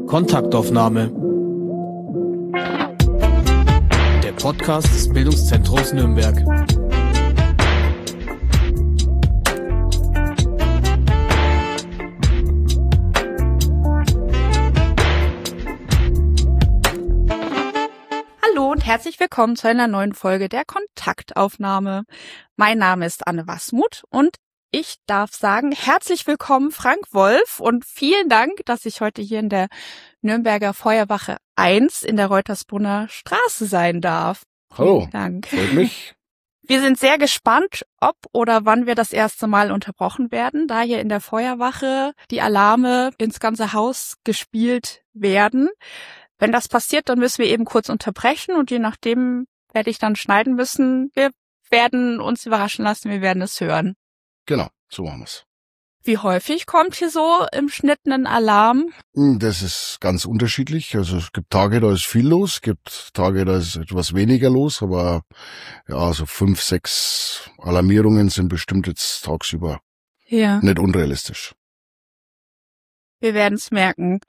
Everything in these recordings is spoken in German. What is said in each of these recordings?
Kontaktaufnahme. Der Podcast des Bildungszentrums Nürnberg. Hallo und herzlich willkommen zu einer neuen Folge der Kontaktaufnahme. Mein Name ist Anne Wasmuth und ich darf sagen, herzlich willkommen Frank Wolf und vielen Dank, dass ich heute hier in der Nürnberger Feuerwache 1 in der Reutersbrunner Straße sein darf. Hallo, vielen Dank. Freut mich. Wir sind sehr gespannt, ob oder wann wir das erste Mal unterbrochen werden, da hier in der Feuerwache die Alarme ins ganze Haus gespielt werden. Wenn das passiert, dann müssen wir eben kurz unterbrechen und je nachdem werde ich dann schneiden müssen. Wir werden uns überraschen lassen, wir werden es hören. Genau, so machen wir's. Wie häufig kommt hier so im Schnitt ein Alarm? Das ist ganz unterschiedlich. Also es gibt Tage, da ist viel los, es gibt Tage, da ist etwas weniger los, aber ja, so 5, 6 Alarmierungen sind bestimmt jetzt tagsüber nicht unrealistisch. Wir werden es merken.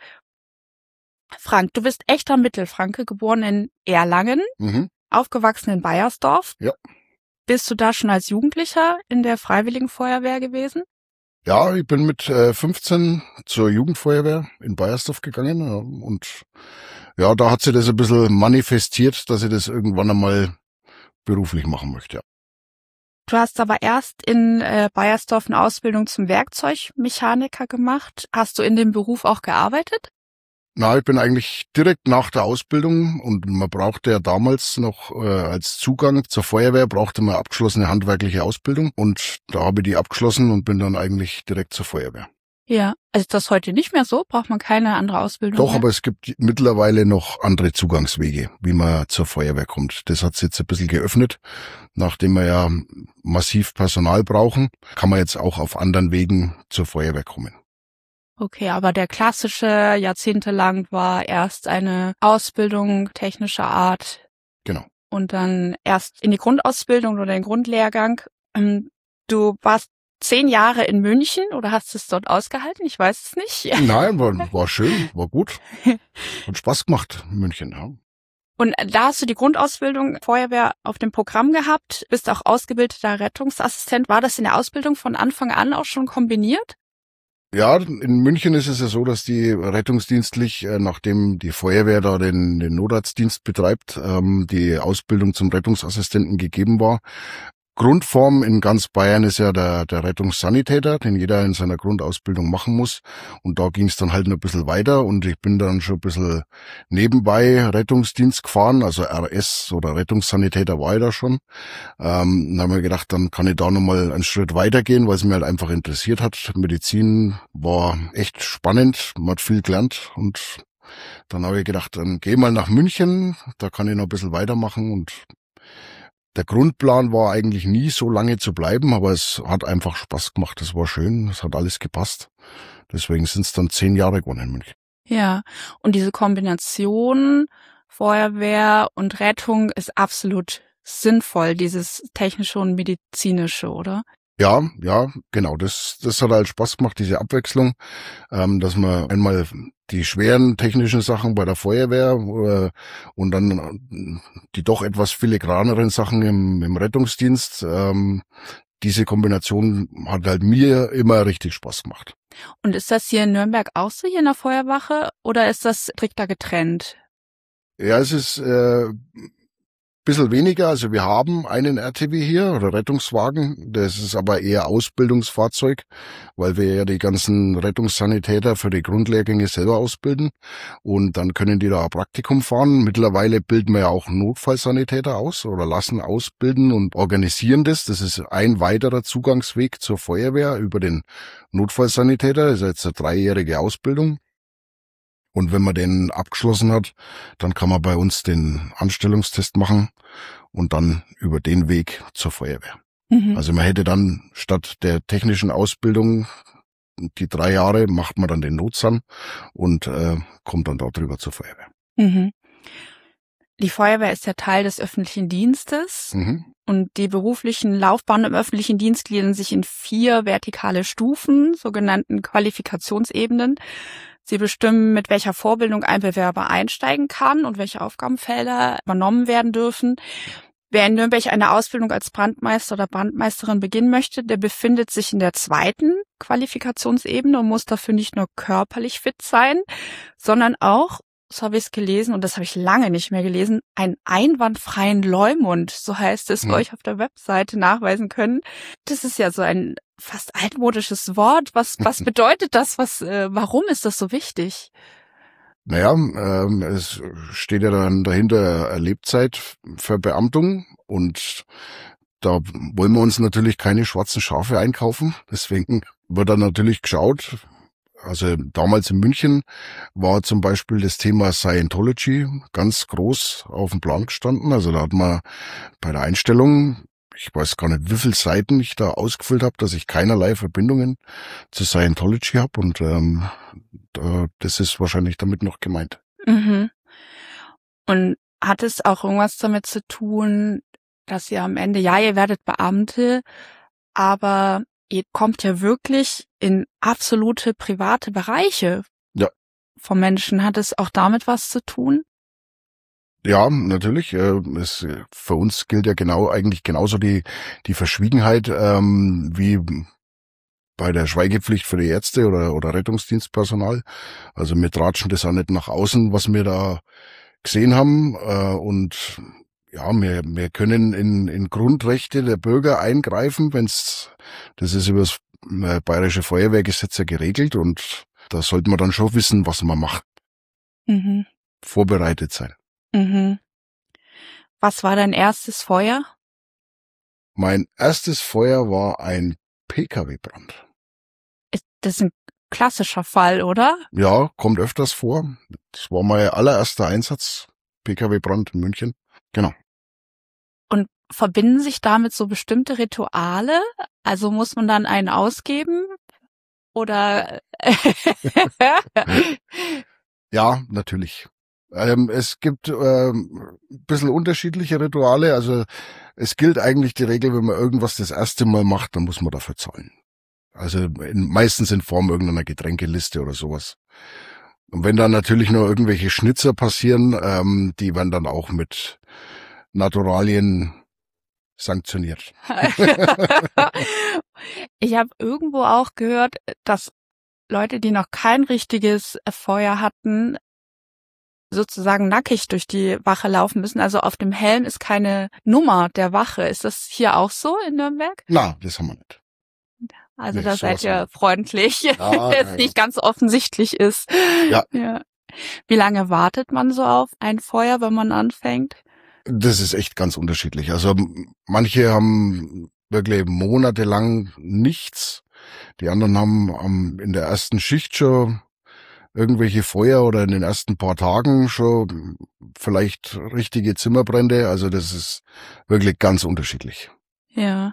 Frank, du bist echter Mittelfranke, geboren in Erlangen, aufgewachsen in Baiersdorf. Ja. Bist du da schon als Jugendlicher in der Freiwilligen Feuerwehr gewesen? Ja, ich bin mit 15 zur Jugendfeuerwehr in Baiersdorf gegangen und ja, da hat sich das ein bisschen manifestiert, dass ich das irgendwann einmal beruflich machen möchte. Ja. Du hast aber erst in Baiersdorf eine Ausbildung zum Werkzeugmechaniker gemacht. Hast du in dem Beruf auch gearbeitet? Na, ich bin eigentlich direkt nach der Ausbildung und man brauchte ja damals noch als Zugang zur Feuerwehr brauchte man abgeschlossene handwerkliche Ausbildung und da habe ich die abgeschlossen und bin dann eigentlich direkt zur Feuerwehr. Ja, also ist das heute nicht mehr so? Braucht man keine andere Ausbildung Doch, mehr? aber es gibt mittlerweile noch andere Zugangswege, wie man zur Feuerwehr kommt. Das hat sich jetzt ein bisschen geöffnet. Nachdem wir ja massiv Personal brauchen, kann man jetzt auch auf anderen Wegen zur Feuerwehr kommen. Okay, aber der klassische jahrzehntelang war erst eine Ausbildung technischer Art. Genau. Und dann erst in die Grundausbildung oder den Grundlehrgang. Du warst 10 Jahre in München oder hast es dort ausgehalten? Ich weiß es nicht. Nein, war schön, war gut. Hat Spaß gemacht in München, ja. Und da hast du die Grundausbildung Feuerwehr auf dem Programm gehabt, bist auch ausgebildeter Rettungsassistent. War das in der Ausbildung von Anfang an auch schon kombiniert? Ja, in München ist es ja so, dass die rettungsdienstlich, nachdem die Feuerwehr da den Notarztdienst betreibt, die Ausbildung zum Rettungsassistenten gegeben war. Grundform in ganz Bayern ist ja der Rettungssanitäter, den jeder in seiner Grundausbildung machen muss. Und da ging es dann halt noch ein bisschen weiter und ich bin dann schon ein bisschen nebenbei Rettungsdienst gefahren, also RS oder Rettungssanitäter war ich da schon. Dann haben wir gedacht, dann kann ich da nochmal einen Schritt weitergehen, weil es mir halt einfach interessiert hat. Medizin war echt spannend, man hat viel gelernt und dann habe ich gedacht, dann geh mal nach München, da kann ich noch ein bisschen weitermachen und der Grundplan war eigentlich nie so lange zu bleiben, aber es hat einfach Spaß gemacht. Es war schön, es hat alles gepasst. Deswegen sind es dann 10 Jahre geworden in München. Ja, und diese Kombination Feuerwehr und Rettung ist absolut sinnvoll, dieses technische und medizinische, oder? Ja, genau. Das hat halt Spaß gemacht, diese Abwechslung, dass man einmal die schweren technischen Sachen bei der Feuerwehr und dann die doch etwas filigraneren Sachen im Rettungsdienst. Diese Kombination hat halt mir immer richtig Spaß gemacht. Und ist das hier in Nürnberg auch so, hier in der Feuerwache, oder ist das strikter getrennt? Ja, es ist bisschen weniger, also wir haben einen RTW hier oder Rettungswagen, das ist aber eher Ausbildungsfahrzeug, weil wir ja die ganzen Rettungssanitäter für die Grundlehrgänge selber ausbilden und dann können die da ein Praktikum fahren. Mittlerweile bilden wir ja auch Notfallsanitäter aus oder lassen ausbilden und organisieren das. Das ist ein weiterer Zugangsweg zur Feuerwehr über den Notfallsanitäter, das ist jetzt eine 3-jährige Ausbildung. Und wenn man den abgeschlossen hat, dann kann man bei uns den Anstellungstest machen und dann über den Weg zur Feuerwehr. Also man hätte dann statt der technischen Ausbildung die 3 Jahre macht man dann den Notsan und kommt dann dort drüber zur Feuerwehr. Die Feuerwehr ist ja Teil des öffentlichen Dienstes und die beruflichen Laufbahnen im öffentlichen Dienst gliedern sich in 4 vertikale Stufen, sogenannten Qualifikationsebenen. Sie bestimmen, mit welcher Vorbildung ein Bewerber einsteigen kann und welche Aufgabenfelder übernommen werden dürfen. Wer in Nürnberg eine Ausbildung als Brandmeister oder Brandmeisterin beginnen möchte, der befindet sich in der 2. Qualifikationsebene und muss dafür nicht nur körperlich fit sein, sondern auch, so habe ich es gelesen, und das habe ich lange nicht mehr gelesen, einen einwandfreien Leumund, so heißt es, euch auf der Webseite nachweisen können. Das ist ja so ein fast altmodisches Wort. Was bedeutet das? Warum ist das so wichtig? Naja, es steht ja dann dahinter Lebzeitverbeamtung und da wollen wir uns natürlich keine schwarzen Schafe einkaufen. Deswegen wird dann natürlich geschaut. Also damals in München war zum Beispiel das Thema Scientology ganz groß auf dem Plan gestanden. Also da hat man bei der Einstellung, ich weiß gar nicht, wie viele Seiten ich da ausgefüllt habe, dass ich keinerlei Verbindungen zu Scientology habe und das ist wahrscheinlich damit noch gemeint. Mhm. Und hat es auch irgendwas damit zu tun, dass ihr am Ende, ja, ihr werdet Beamte, aber ihr kommt ja wirklich in absolute private Bereiche vom Menschen. Hat es auch damit was zu tun? Ja, natürlich. Für uns gilt ja eigentlich genauso die Verschwiegenheit wie bei der Schweigepflicht für die Ärzte oder Rettungsdienstpersonal. Also wir tratschen das auch nicht nach außen, was wir da gesehen haben. Und ja, wir können in Grundrechte der Bürger eingreifen, das ist über das Bayerische Feuerwehrgesetz ja geregelt und da sollte man dann schon wissen, was man macht. Mhm. Vorbereitet sein. Mhm. Was war dein erstes Feuer? Mein erstes Feuer war ein PKW-Brand. Das ist ein klassischer Fall, oder? Ja, kommt öfters vor. Das war mein allererster Einsatz, PKW-Brand in München. Genau. Und verbinden sich damit so bestimmte Rituale? Also muss man dann einen ausgeben? Oder? Ja, natürlich. Es gibt ein bisschen unterschiedliche Rituale. Also es gilt eigentlich die Regel, wenn man irgendwas das erste Mal macht, dann muss man dafür zahlen. Also meistens in Form irgendeiner Getränkeliste oder sowas. Und wenn dann natürlich nur irgendwelche Schnitzer passieren, die werden dann auch mit Naturalien sanktioniert. Ich habe irgendwo auch gehört, dass Leute, die noch kein richtiges Feuer hatten, sozusagen nackig durch die Wache laufen müssen. Also auf dem Helm ist keine Nummer der Wache. Ist das hier auch so in Nürnberg? Na, das haben wir nicht. Also Nee, da seid ihr nicht. freundlich, Ja, wenn es nicht ganz offensichtlich ist. Ja. Wie lange wartet man so auf ein Feuer, wenn man anfängt? Das ist echt ganz unterschiedlich. Also manche haben wirklich monatelang nichts. Die anderen haben in der ersten Schicht schon irgendwelche Feuer oder in den ersten paar Tagen schon vielleicht richtige Zimmerbrände. Also das ist wirklich ganz unterschiedlich. Ja.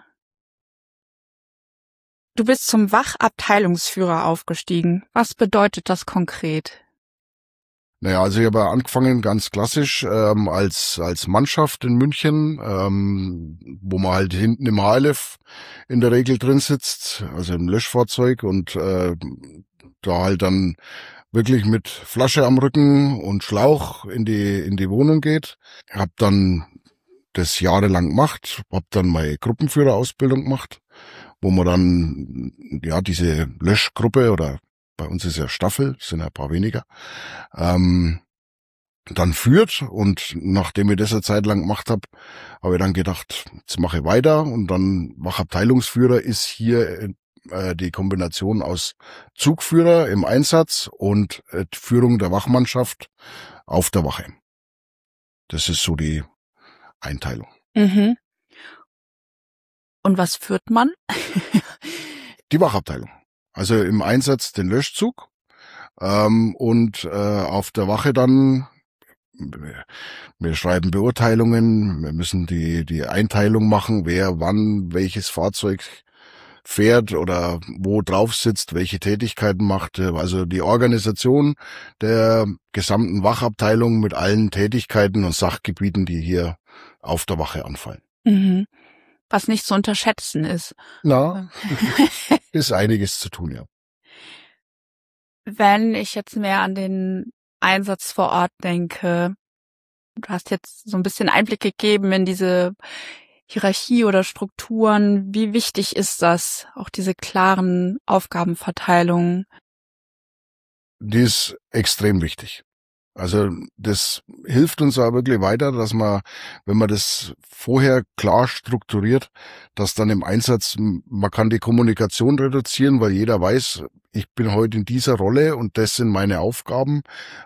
Du bist zum Wachabteilungsführer aufgestiegen. Was bedeutet das konkret? Naja, also ich habe angefangen ganz klassisch als Mannschaft in München, wo man halt hinten im HLF in der Regel drin sitzt, also im Löschfahrzeug und da halt dann wirklich mit Flasche am Rücken und Schlauch in die Wohnung geht. Hab dann das jahrelang gemacht, hab dann meine Gruppenführerausbildung gemacht, wo man dann ja diese Löschgruppe oder bei uns ist ja Staffel, sind ja ein paar weniger, dann führt. Und nachdem ich das eine Zeit lang gemacht habe ich dann gedacht, jetzt mache ich weiter. Und dann Wachabteilungsführer ist hier die Kombination aus Zugführer im Einsatz und Führung der Wachmannschaft auf der Wache. Das ist so die Einteilung. Mhm. Und was führt man? Die Wachabteilung. Also im Einsatz den Löschzug und auf der Wache dann, wir schreiben Beurteilungen, wir müssen die Einteilung machen, wer wann welches Fahrzeug fährt oder wo drauf sitzt, welche Tätigkeiten macht. Also die Organisation der gesamten Wachabteilung mit allen Tätigkeiten und Sachgebieten, die hier auf der Wache anfallen. Mhm. Was nicht zu unterschätzen ist. Na, ist einiges zu tun, ja. Wenn ich jetzt mehr an den Einsatz vor Ort denke, du hast jetzt so ein bisschen Einblick gegeben in diese Hierarchie oder Strukturen. Wie wichtig ist das, auch diese klaren Aufgabenverteilungen? Die ist extrem wichtig. Also das hilft uns auch wirklich weiter, dass man, wenn man das vorher klar strukturiert, dass dann im Einsatz, man kann die Kommunikation reduzieren, weil jeder weiß, ich bin heute in dieser Rolle und das sind meine Aufgaben.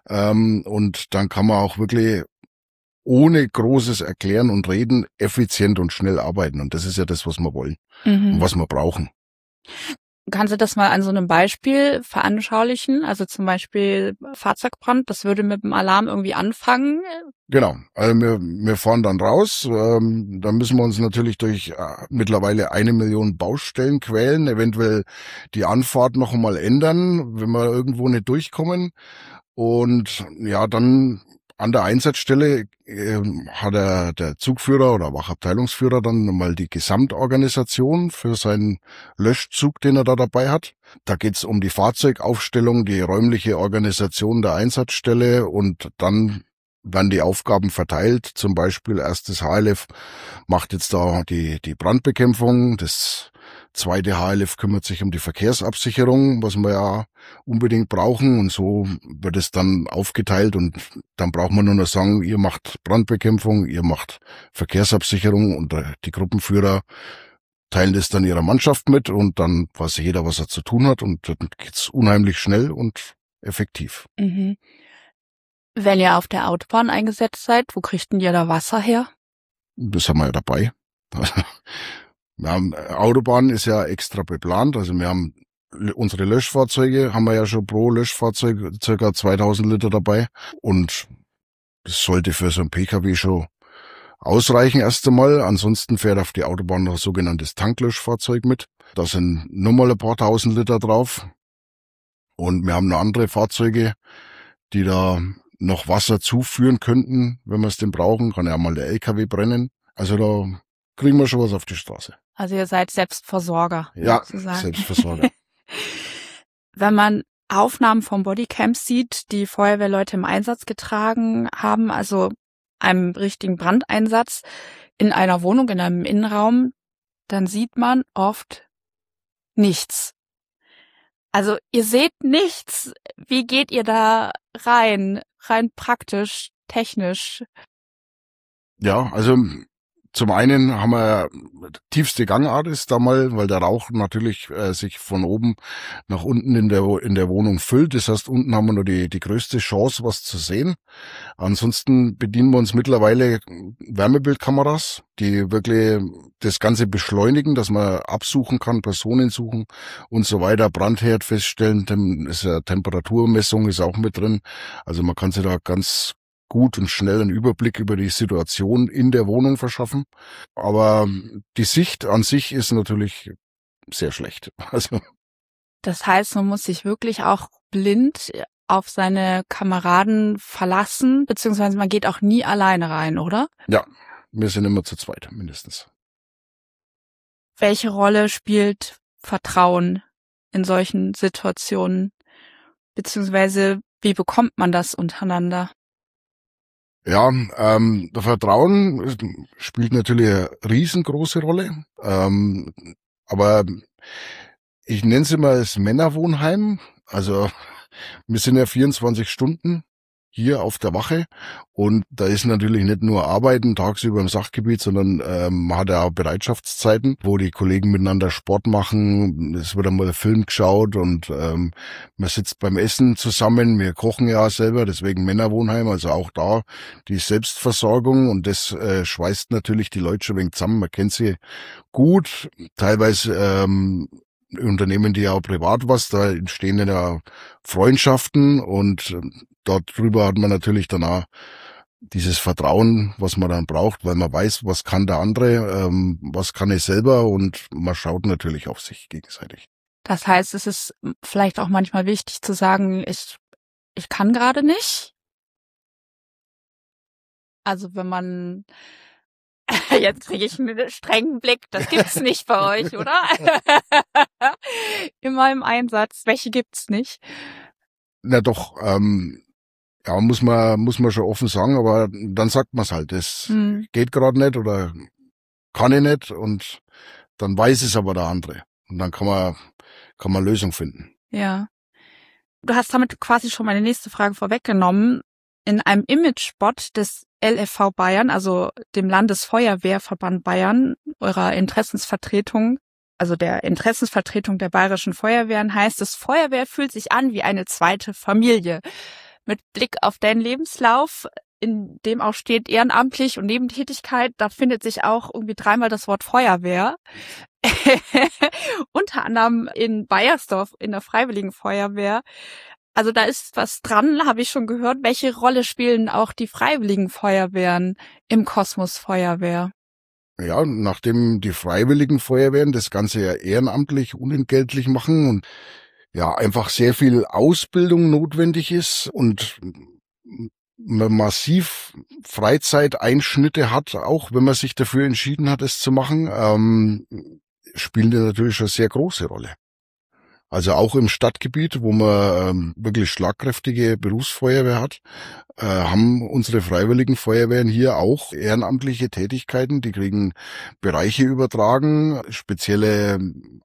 Und dann kann man auch wirklich ohne großes Erklären und Reden effizient und schnell arbeiten. Und das ist ja das, was wir wollen und was wir brauchen. Kannst du das mal an so einem Beispiel veranschaulichen? Also zum Beispiel Fahrzeugbrand, das würde mit dem Alarm irgendwie anfangen. Genau, also wir fahren dann raus, da müssen wir uns natürlich durch mittlerweile 1 Million Baustellen quälen, eventuell die Anfahrt noch einmal ändern, wenn wir irgendwo nicht durchkommen. Und ja, dann an der Einsatzstelle hat der Zugführer oder Wachabteilungsführer dann mal die Gesamtorganisation für seinen Löschzug, den er da dabei hat. Da geht's um die Fahrzeugaufstellung, die räumliche Organisation der Einsatzstelle und dann werden die Aufgaben verteilt. Zum Beispiel erstes HLF macht jetzt da die Brandbekämpfung, das zweite HLF kümmert sich um die Verkehrsabsicherung, was wir ja unbedingt brauchen. Und so wird es dann aufgeteilt und dann braucht man nur noch sagen, ihr macht Brandbekämpfung, ihr macht Verkehrsabsicherung und die Gruppenführer teilen das dann ihrer Mannschaft mit und dann weiß jeder, was er zu tun hat und dann geht's unheimlich schnell und effektiv. Mhm. Wenn ihr auf der Autobahn eingesetzt seid, wo kriegt denn ihr da Wasser her? Das haben wir ja dabei. Wir haben, Autobahn ist ja extra beplant, also wir haben unsere Löschfahrzeuge, haben wir ja schon pro Löschfahrzeug circa 2000 Liter dabei und das sollte für so ein PKW schon ausreichen erst einmal. Ansonsten fährt auf die Autobahn noch ein sogenanntes Tanklöschfahrzeug mit. Da sind nochmal ein paar tausend Liter drauf und wir haben noch andere Fahrzeuge, die da noch Wasser zuführen könnten, wenn wir es denn brauchen. Kann ja mal der LKW brennen. Also da kriegen wir schon was auf die Straße. Also ihr seid Selbstversorger. Ja, sozusagen. Selbstversorger. Wenn man Aufnahmen vom Bodycam sieht, die Feuerwehrleute im Einsatz getragen haben, also einem richtigen Brandeinsatz in einer Wohnung, in einem Innenraum, dann sieht man oft nichts. Also ihr seht nichts. Wie geht ihr da rein praktisch, technisch? Ja, also zum einen haben wir tiefste Gangart ist da mal, weil der Rauch natürlich sich von oben nach unten in der Wohnung füllt. Das heißt, unten haben wir nur die größte Chance, was zu sehen. Ansonsten bedienen wir uns mittlerweile Wärmebildkameras, die wirklich das Ganze beschleunigen, dass man absuchen kann, Personen suchen und so weiter, Brandherd feststellen, ist ja Temperaturmessung ist auch mit drin. Also man kann sich da ganz gut und schnell einen Überblick über die Situation in der Wohnung verschaffen. Aber die Sicht an sich ist natürlich sehr schlecht. Also das heißt, man muss sich wirklich auch blind auf seine Kameraden verlassen, beziehungsweise man geht auch nie alleine rein, oder? Ja, wir sind immer zu zweit mindestens. Welche Rolle spielt Vertrauen in solchen Situationen? Beziehungsweise wie bekommt man das untereinander? Ja, der Vertrauen spielt natürlich eine riesengroße Rolle. Aber ich nenne es immer das Männerwohnheim. Also wir sind ja 24 Stunden hier auf der Wache und da ist natürlich nicht nur Arbeiten tagsüber im Sachgebiet, sondern man hat ja auch Bereitschaftszeiten, wo die Kollegen miteinander Sport machen. Es wird einmal ein Film geschaut und man sitzt beim Essen zusammen. Wir kochen ja selber, deswegen Männerwohnheim, also auch da die Selbstversorgung und das schweißt natürlich die Leute schon ein wenig zusammen. Man kennt sie gut, teilweise Unternehmen die ja auch privat was, da entstehen ja Freundschaften und darüber hat man natürlich dann auch dieses Vertrauen, was man dann braucht, weil man weiß, was kann der andere, was kann ich selber und man schaut natürlich auf sich gegenseitig. Das heißt, es ist vielleicht auch manchmal wichtig zu sagen, ich kann gerade nicht. Also wenn man jetzt kriege ich einen strengen Blick. Das gibt's nicht bei euch, oder? Immer im Einsatz. Welche gibt's nicht? Na doch, ja, muss man schon offen sagen, aber dann sagt man es halt, das geht gerade nicht oder kann ich nicht und dann weiß es aber der andere. Und dann kann man Lösung finden. Ja. Du hast damit quasi schon meine nächste Frage vorweggenommen. In einem Imagespot des LFV Bayern, also dem Landesfeuerwehrverband Bayern, eurer Interessensvertretung, also der Interessensvertretung der bayerischen Feuerwehren, heißt es, Feuerwehr fühlt sich an wie eine zweite Familie. Mit Blick auf deinen Lebenslauf, in dem auch steht ehrenamtlich und Nebentätigkeit, da findet sich auch irgendwie 3-mal das Wort Feuerwehr. Unter anderem in Baiersdorf in der Freiwilligen Feuerwehr. Also da ist was dran, habe ich schon gehört. Welche Rolle spielen auch die Freiwilligen Feuerwehren im Kosmos Feuerwehr? Ja, nachdem die Freiwilligen Feuerwehren das Ganze ja ehrenamtlich, unentgeltlich machen und ja einfach sehr viel Ausbildung notwendig ist und man massiv Freizeiteinschnitte hat, auch wenn man sich dafür entschieden hat, es zu machen, spielen die natürlich eine sehr große Rolle. Also auch im Stadtgebiet, wo man wirklich schlagkräftige Berufsfeuerwehr hat, haben unsere Freiwilligen Feuerwehren hier auch ehrenamtliche Tätigkeiten. Die kriegen Bereiche übertragen, spezielle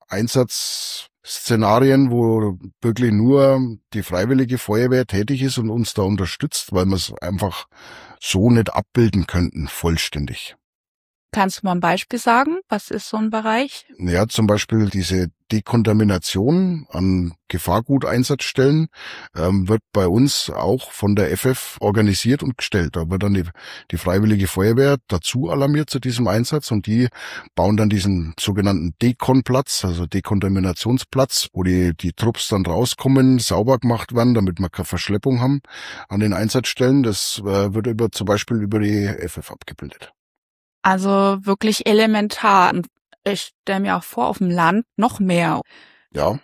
Einsatzszenarien, wo wirklich nur die Freiwillige Feuerwehr tätig ist und uns da unterstützt, weil wir es einfach so nicht abbilden könnten, vollständig. Kannst du mal ein Beispiel sagen? Was ist so ein Bereich? Ja, zum Beispiel diese Dekontamination an Gefahrguteinsatzstellen wird bei uns auch von der FF organisiert und gestellt. Da wird dann die Freiwillige Feuerwehr dazu alarmiert zu diesem Einsatz und die bauen dann diesen sogenannten Dekonplatz, also Dekontaminationsplatz, wo die Trupps dann rauskommen, sauber gemacht werden, damit wir keine Verschleppung haben an den Einsatzstellen. Das wird zum Beispiel über die FF abgebildet. Also wirklich elementar. Und ich stelle mir auch vor, auf dem Land noch mehr. Ja.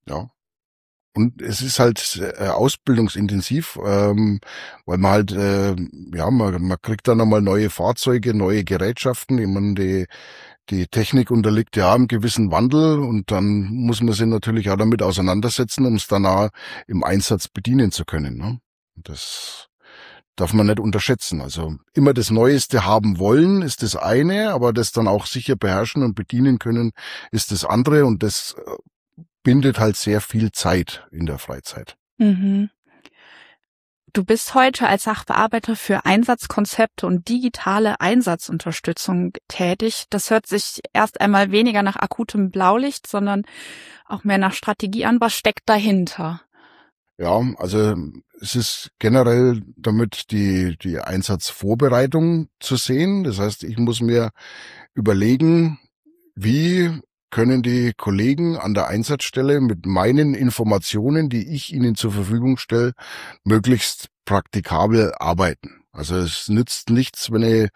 Und es ist halt ausbildungsintensiv, weil man halt, man kriegt dann nochmal neue Fahrzeuge, neue Gerätschaften. Ich meine, die Technik unterliegt ja einem gewissen Wandel und dann muss man sich natürlich auch damit auseinandersetzen, um es dann auch im Einsatz bedienen zu können. Ne? Das darf man nicht unterschätzen. Also immer das Neueste haben wollen ist das eine, aber das dann auch sicher beherrschen und bedienen können ist das andere und das bindet halt sehr viel Zeit in der Freizeit. Mhm. Du bist heute als Sachbearbeiter für Einsatzkonzepte und digitale Einsatzunterstützung tätig. Das hört sich erst einmal weniger nach akutem Blaulicht, sondern auch mehr nach Strategie an. Was steckt dahinter? Ja, also es ist generell damit die Einsatzvorbereitung zu sehen. Das heißt, ich muss mir überlegen, wie können die Kollegen an der Einsatzstelle mit meinen Informationen, die ich ihnen zur Verfügung stelle, möglichst praktikabel arbeiten. Also es nützt nichts, wenn ich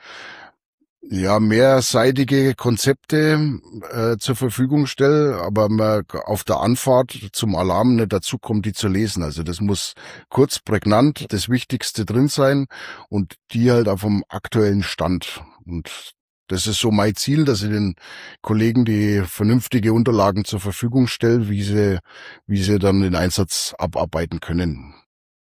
mehrseitige Konzepte zur Verfügung stelle, aber man auf der Anfahrt zum Alarm nicht dazu kommt, die zu lesen. Also das muss kurz, prägnant, das Wichtigste drin sein und die halt auf dem aktuellen Stand. Und das ist so mein Ziel, dass ich den Kollegen die vernünftige Unterlagen zur Verfügung stelle, wie sie dann den Einsatz abarbeiten können.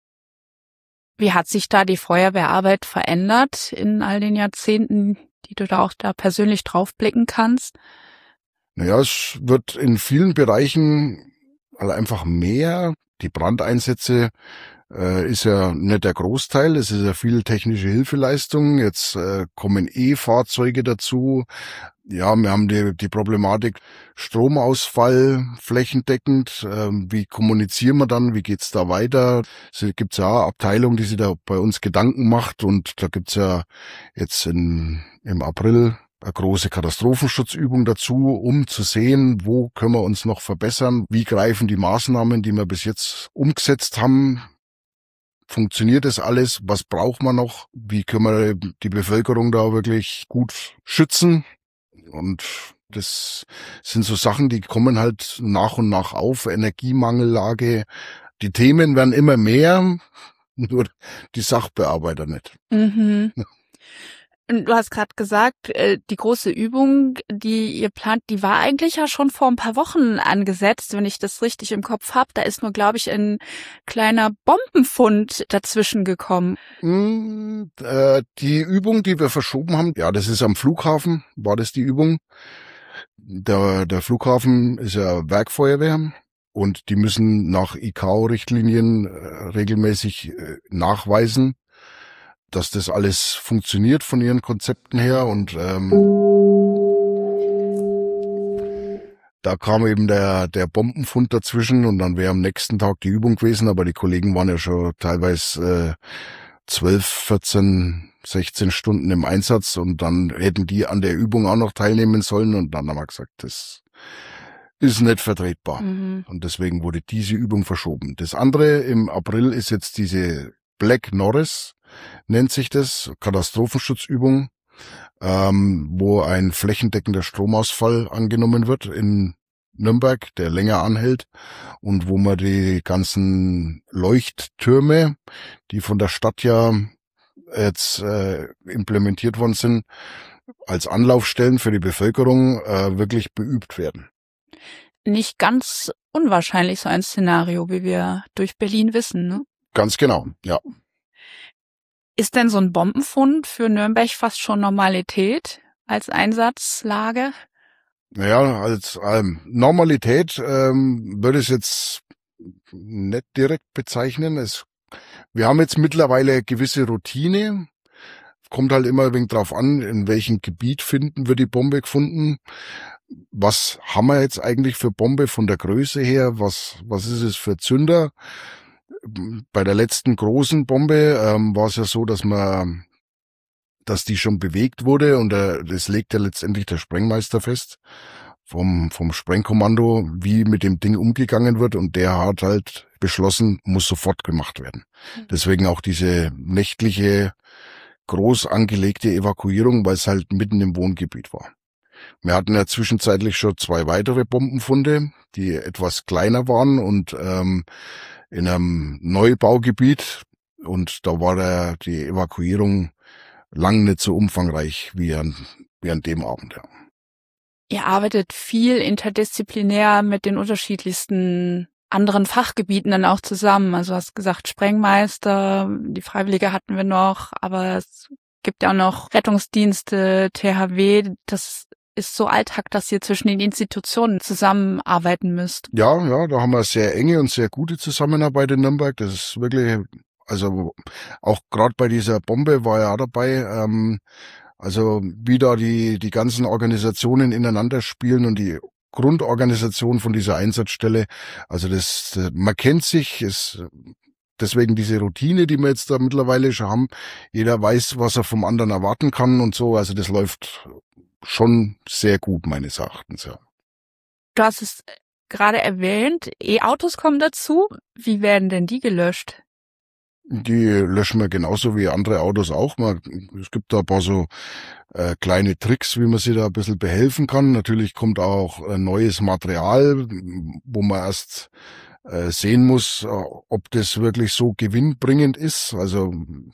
Wie hat sich da die Feuerwehrarbeit verändert in all den Jahrzehnten, die du da persönlich draufblicken kannst? Naja, es wird in vielen Bereichen einfach mehr. Die Brandeinsätze ist ja nicht der Großteil, es ist ja viel technische Hilfeleistung. Jetzt kommen E-Fahrzeuge dazu. Ja, wir haben die Problematik Stromausfall flächendeckend. Wie kommunizieren wir dann? Wie geht's da weiter? Es gibt ja eine Abteilung, die sich da bei uns Gedanken macht und da gibt's ja jetzt im April eine große Katastrophenschutzübung dazu, um zu sehen, wo können wir uns noch verbessern? Wie greifen die Maßnahmen, die wir bis jetzt umgesetzt haben? Funktioniert das alles? Was braucht man noch? Wie können wir die Bevölkerung da wirklich gut schützen? Und das sind so Sachen, die kommen halt nach und nach auf. Energiemangellage. Die Themen werden immer mehr, nur die Sachbearbeiter nicht. Mhm. Du hast gerade gesagt, die große Übung, die ihr plant, die war eigentlich ja schon vor ein paar Wochen angesetzt, wenn ich das richtig im Kopf habe. Da ist nur, glaube ich, ein kleiner Bombenfund dazwischen gekommen. Die Übung, die wir verschoben haben, ja, das ist am Flughafen, war das die Übung. Der Flughafen ist ja Werkfeuerwehr und die müssen nach ICAO-Richtlinien regelmäßig nachweisen, dass das alles funktioniert von ihren Konzepten her. Und da kam eben der Bombenfund dazwischen und dann wäre am nächsten Tag die Übung gewesen, aber die Kollegen waren ja schon teilweise 12, 14, 16 Stunden im Einsatz und dann hätten die an der Übung auch noch teilnehmen sollen und dann haben wir gesagt, das ist nicht vertretbar. Und deswegen wurde diese Übung verschoben. Das andere im April ist jetzt diese Black Norris, nennt sich das, Katastrophenschutzübung, wo ein flächendeckender Stromausfall angenommen wird in Nürnberg, der länger anhält und wo man die ganzen Leuchttürme, die von der Stadt ja jetzt implementiert worden sind, als Anlaufstellen für die Bevölkerung wirklich beübt werden. Nicht ganz unwahrscheinlich so ein Szenario, wie wir durch Berlin wissen, ne? Ganz genau, ja. Ist denn so ein Bombenfund für Nürnberg fast schon Normalität als Einsatzlage? Naja, als Normalität würde ich es jetzt nicht direkt bezeichnen. Wir haben jetzt mittlerweile eine gewisse Routine. Kommt halt immer ein wenig drauf an, in welchem Gebiet finden wir die Bombe gefunden. Was haben wir jetzt eigentlich für Bombe von der Größe her? Was ist es für Zünder? Bei der letzten großen Bombe war es ja so, dass die schon bewegt wurde und das legt ja letztendlich der Sprengmeister fest vom Sprengkommando, wie mit dem Ding umgegangen wird und der hat halt beschlossen, muss sofort gemacht werden. Deswegen auch diese nächtliche, groß angelegte Evakuierung, weil es halt mitten im Wohngebiet war. Wir hatten ja zwischenzeitlich schon 2 weitere Bombenfunde, die etwas kleiner waren und in einem Neubaugebiet und da war die Evakuierung lang nicht so umfangreich wie an dem Abend. Ja. Ihr arbeitet viel interdisziplinär mit den unterschiedlichsten anderen Fachgebieten dann auch zusammen. Also du hast gesagt Sprengmeister, die Freiwillige hatten wir noch, aber es gibt ja auch noch Rettungsdienste, THW. Das ist so Alltag, dass ihr zwischen den Institutionen zusammenarbeiten müsst. Ja, da haben wir sehr enge und sehr gute Zusammenarbeit in Nürnberg. Das ist wirklich, also auch gerade bei dieser Bombe war ja auch dabei, also wie da die ganzen Organisationen ineinander spielen und die Grundorganisation von dieser Einsatzstelle. Also man kennt sich, deswegen diese Routine, die wir jetzt da mittlerweile schon haben. Jeder weiß, was er vom anderen erwarten kann und so. Also das läuft schon sehr gut, meines Erachtens, ja. Du hast es gerade erwähnt, E-Autos kommen dazu. Wie werden denn die gelöscht? Die löschen wir genauso wie andere Autos auch. Es gibt da ein paar so kleine Tricks, wie man sich da ein bisschen behelfen kann. Natürlich kommt auch neues Material, wo man erst sehen muss, ob das wirklich so gewinnbringend ist. Also,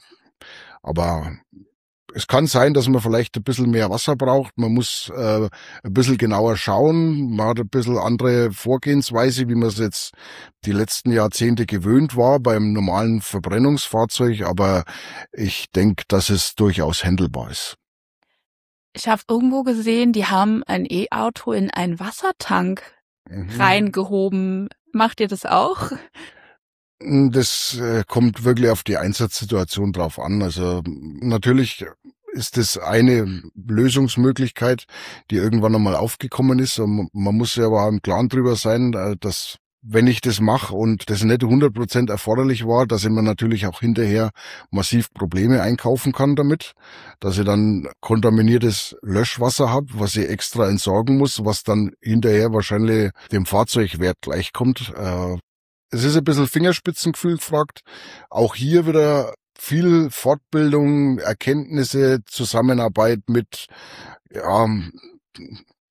aber es kann sein, dass man vielleicht ein bisschen mehr Wasser braucht. Man muss ein bisschen genauer schauen. Man hat ein bisschen andere Vorgehensweise, wie man es jetzt die letzten Jahrzehnte gewöhnt war beim normalen Verbrennungsfahrzeug. Aber ich denke, dass es durchaus handelbar ist. Ich habe irgendwo gesehen, die haben ein E-Auto in einen Wassertank reingehoben. Macht ihr das auch? Das kommt wirklich auf die Einsatzsituation drauf an. Also natürlich ist das eine Lösungsmöglichkeit, die irgendwann einmal aufgekommen ist. Und man muss ja aber im Klaren drüber sein, dass wenn ich das mache und das nicht 100% erforderlich war, dass ich mir natürlich auch hinterher massiv Probleme einkaufen kann damit, dass ich dann kontaminiertes Löschwasser habe, was ich extra entsorgen muss, was dann hinterher wahrscheinlich dem Fahrzeugwert gleichkommt. Es ist ein bisschen Fingerspitzengefühl gefragt. Auch hier wieder viel Fortbildung, Erkenntnisse, Zusammenarbeit mit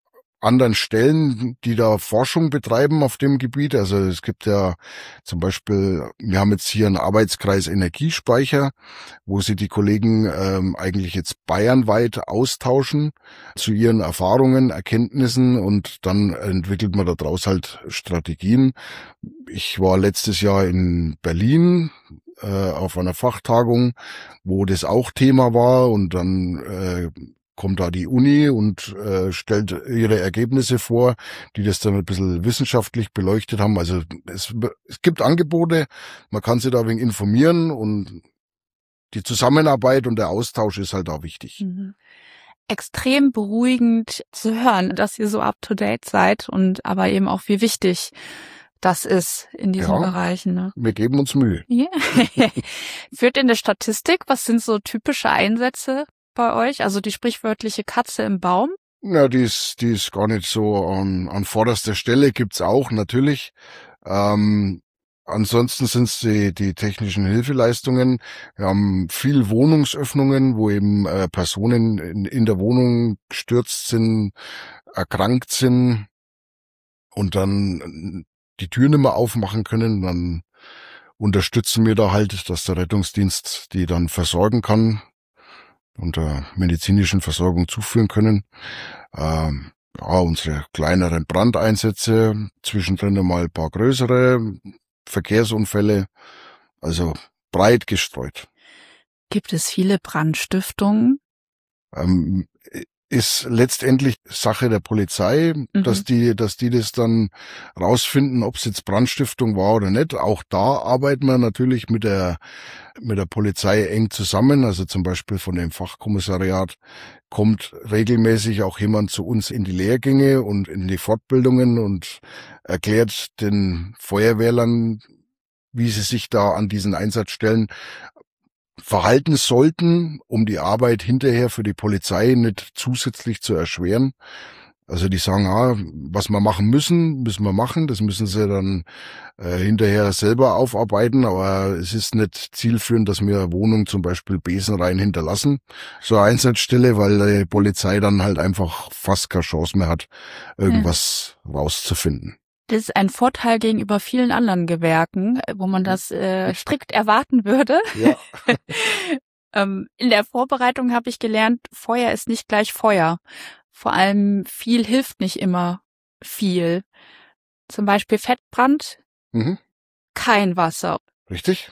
anderen Stellen, die da Forschung betreiben auf dem Gebiet. Also es gibt ja zum Beispiel, wir haben jetzt hier einen Arbeitskreis Energiespeicher, wo sich die Kollegen eigentlich jetzt bayernweit austauschen zu ihren Erfahrungen, Erkenntnissen und dann entwickelt man daraus halt Strategien. Ich war letztes Jahr in Berlin auf einer Fachtagung, wo das auch Thema war und dann kommt da die Uni und stellt ihre Ergebnisse vor, die das dann ein bisschen wissenschaftlich beleuchtet haben. Also es gibt Angebote, man kann sich da ein wenig informieren und die Zusammenarbeit und der Austausch ist halt auch wichtig. Mhm. Extrem beruhigend zu hören, dass ihr so up-to-date seid und aber eben auch, wie wichtig das ist in diesen Bereichen. Ne? Wir geben uns Mühe. Yeah. Führt in der Statistik, was sind so typische Einsätze bei euch? Also die sprichwörtliche Katze im Baum? Ja, die ist gar nicht so an vorderster Stelle, gibt's auch natürlich. Ansonsten sind es die technischen Hilfeleistungen. Wir haben viel Wohnungsöffnungen, wo eben Personen in der Wohnung gestürzt sind, erkrankt sind und dann die Tür nicht mehr aufmachen können. Dann unterstützen wir da halt, dass der Rettungsdienst die dann versorgen kann, unter medizinischen Versorgung zuführen können. Unsere kleineren Brandeinsätze, zwischendrin mal ein paar größere Verkehrsunfälle, also breit gestreut. Gibt es viele Brandstiftungen? Ist letztendlich Sache der Polizei, dass die das dann rausfinden, ob es jetzt Brandstiftung war oder nicht. Auch da arbeiten wir natürlich mit der Polizei eng zusammen. Also zum Beispiel von dem Fachkommissariat kommt regelmäßig auch jemand zu uns in die Lehrgänge und in die Fortbildungen und erklärt den Feuerwehrlern, wie sie sich da an diesen Einsatzstellen verhalten sollten, um die Arbeit hinterher für die Polizei nicht zusätzlich zu erschweren. Also die sagen, was wir machen müssen wir machen. Das müssen sie dann hinterher selber aufarbeiten. Aber es ist nicht zielführend, dass wir Wohnung zum Beispiel besenrein hinterlassen, so eine Einsatzstelle, weil die Polizei dann halt einfach fast keine Chance mehr hat, irgendwas rauszufinden. Das ist ein Vorteil gegenüber vielen anderen Gewerken, wo man das strikt erwarten würde. Ja. In der Vorbereitung habe ich gelernt, Feuer ist nicht gleich Feuer. Vor allem viel hilft nicht immer viel. Zum Beispiel Fettbrand, kein Wasser. Richtig.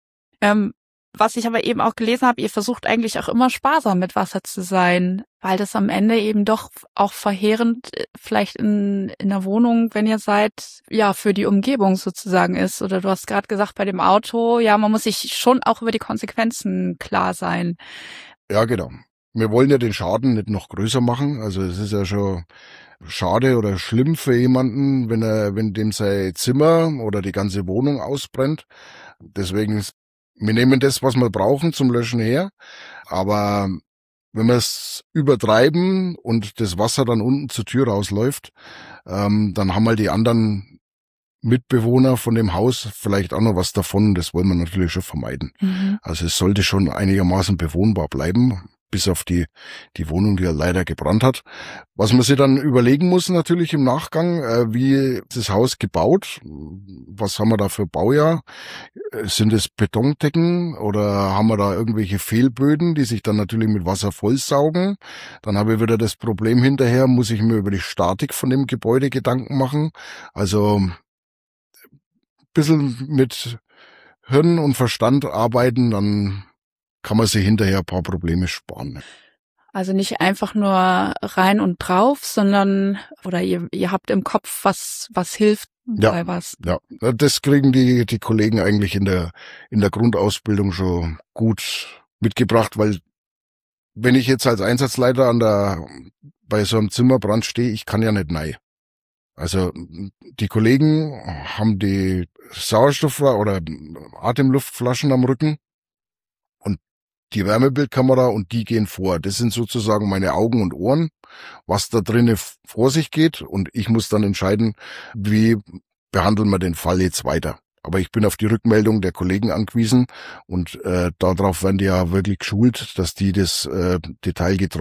Was ich aber eben auch gelesen habe, ihr versucht eigentlich auch immer sparsam mit Wasser zu sein, weil das am Ende eben doch auch verheerend vielleicht in der Wohnung, wenn ihr seid, ja, für die Umgebung sozusagen ist. Oder du hast gerade gesagt, bei dem Auto, ja, man muss sich schon auch über die Konsequenzen klar sein. Ja, genau. Wir wollen ja den Schaden nicht noch größer machen. Also es ist ja schon schade oder schlimm für jemanden, wenn dem sein Zimmer oder die ganze Wohnung ausbrennt. Deswegen wir nehmen das, was wir brauchen zum Löschen her, aber wenn wir es übertreiben und das Wasser dann unten zur Tür rausläuft, dann haben halt die anderen Mitbewohner von dem Haus vielleicht auch noch was davon. Das wollen wir natürlich schon vermeiden. Also es sollte schon einigermaßen bewohnbar bleiben, bis auf die Wohnung, die ja leider gebrannt hat. Was man sich dann überlegen muss natürlich im Nachgang, wie ist das Haus gebaut? Was haben wir da für Baujahr? Sind es Betondecken oder haben wir da irgendwelche Fehlböden, die sich dann natürlich mit Wasser vollsaugen? Dann habe ich wieder das Problem hinterher, muss ich mir über die Statik von dem Gebäude Gedanken machen. Also ein bisschen mit Hirn und Verstand arbeiten, dann kann man sich hinterher ein paar Probleme sparen. Also nicht einfach nur rein und drauf, sondern, oder ihr habt im Kopf, was hilft bei was. Ja, das kriegen die Kollegen eigentlich in der Grundausbildung schon gut mitgebracht, weil wenn ich jetzt als Einsatzleiter bei so einem Zimmerbrand stehe, ich kann ja nicht nein. Also die Kollegen haben die Sauerstoff- oder Atemluftflaschen am Rücken und die Wärmebildkamera und die gehen vor. Das sind sozusagen meine Augen und Ohren, was da drinnen vor sich geht und ich muss dann entscheiden, wie behandeln wir den Fall jetzt weiter. Aber ich bin auf die Rückmeldung der Kollegen angewiesen und darauf werden die ja wirklich geschult, dass die das detailgetreu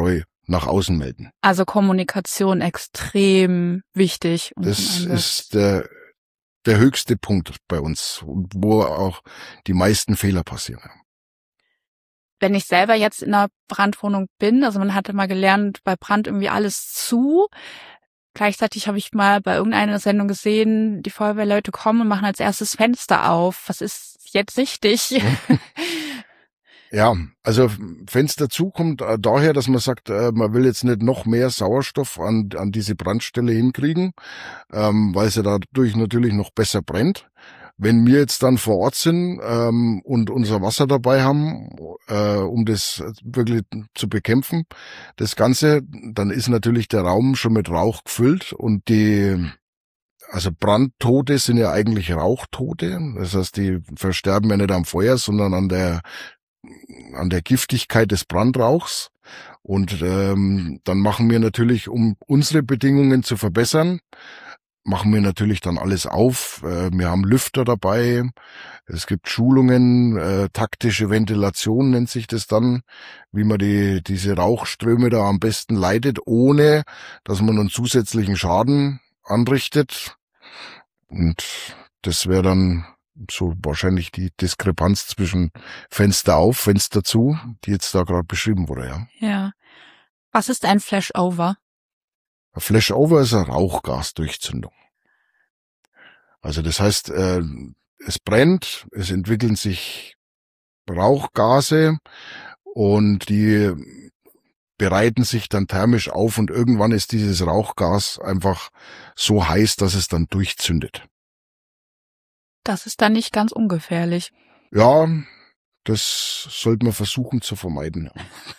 nach außen melden. Also Kommunikation extrem wichtig. Das ist der höchste Punkt bei uns, wo auch die meisten Fehler passieren. Wenn ich selber jetzt in einer Brandwohnung bin, also man hatte mal gelernt, bei Brand irgendwie alles zu. Gleichzeitig habe ich mal bei irgendeiner Sendung gesehen, die Feuerwehrleute kommen und machen als erstes Fenster auf. Was ist jetzt richtig? Ja, also Fenster zu kommt daher, dass man sagt, man will jetzt nicht noch mehr Sauerstoff an diese Brandstelle hinkriegen, weil sie dadurch natürlich noch besser brennt. Wenn wir jetzt dann vor Ort sind und unser Wasser dabei haben, um das wirklich zu bekämpfen, das Ganze, dann ist natürlich der Raum schon mit Rauch gefüllt und also Brandtote sind ja eigentlich Rauchtote. Das heißt, die versterben ja nicht am Feuer, sondern an der Giftigkeit des Brandrauchs. Und dann machen wir natürlich, um unsere Bedingungen zu verbessern, machen wir natürlich dann alles auf. Wir haben Lüfter dabei. Es gibt Schulungen, taktische Ventilation nennt sich das dann, wie man diese Rauchströme da am besten leitet, ohne dass man einen zusätzlichen Schaden anrichtet. Und das wäre dann so wahrscheinlich die Diskrepanz zwischen Fenster auf, Fenster zu, die jetzt da gerade beschrieben wurde, ja. Ja. Was ist ein Flashover? Ein Flashover ist eine Rauchgasdurchzündung. Also das heißt, es brennt, es entwickeln sich Rauchgase und die bereiten sich dann thermisch auf und irgendwann ist dieses Rauchgas einfach so heiß, dass es dann durchzündet. Das ist dann nicht ganz ungefährlich. Ja, das sollte man versuchen zu vermeiden.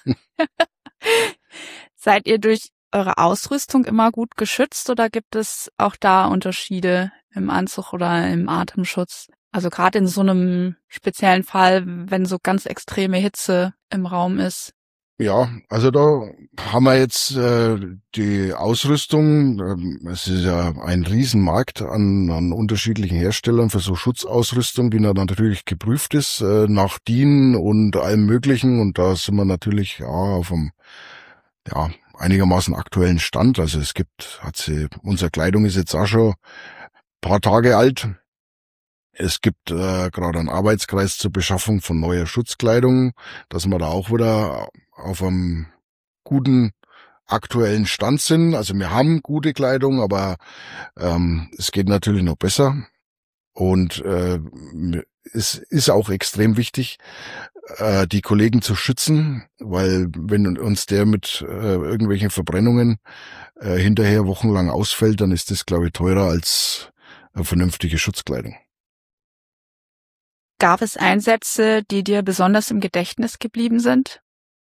Seid ihr durch eure Ausrüstung immer gut geschützt oder gibt es auch da Unterschiede im Anzug oder im Atemschutz? Also gerade in so einem speziellen Fall, wenn so ganz extreme Hitze im Raum ist. Ja, also da haben wir jetzt die Ausrüstung. Es ist ja ein Riesenmarkt an unterschiedlichen Herstellern für so Schutzausrüstung, die dann natürlich geprüft ist nach DIN und allem Möglichen. Und da sind wir natürlich auf einem einigermaßen aktuellen Stand. Also unsere Kleidung ist jetzt auch schon ein paar Tage alt. Es gibt gerade einen Arbeitskreis zur Beschaffung von neuer Schutzkleidung, dass wir da auch wieder auf einem guten aktuellen Stand sind. Also wir haben gute Kleidung, aber es geht natürlich noch besser. Und es ist auch extrem wichtig, die Kollegen zu schützen, weil wenn uns der mit irgendwelchen Verbrennungen hinterher wochenlang ausfällt, dann ist das, glaube ich, teurer als eine vernünftige Schutzkleidung. Gab es Einsätze, die dir besonders im Gedächtnis geblieben sind?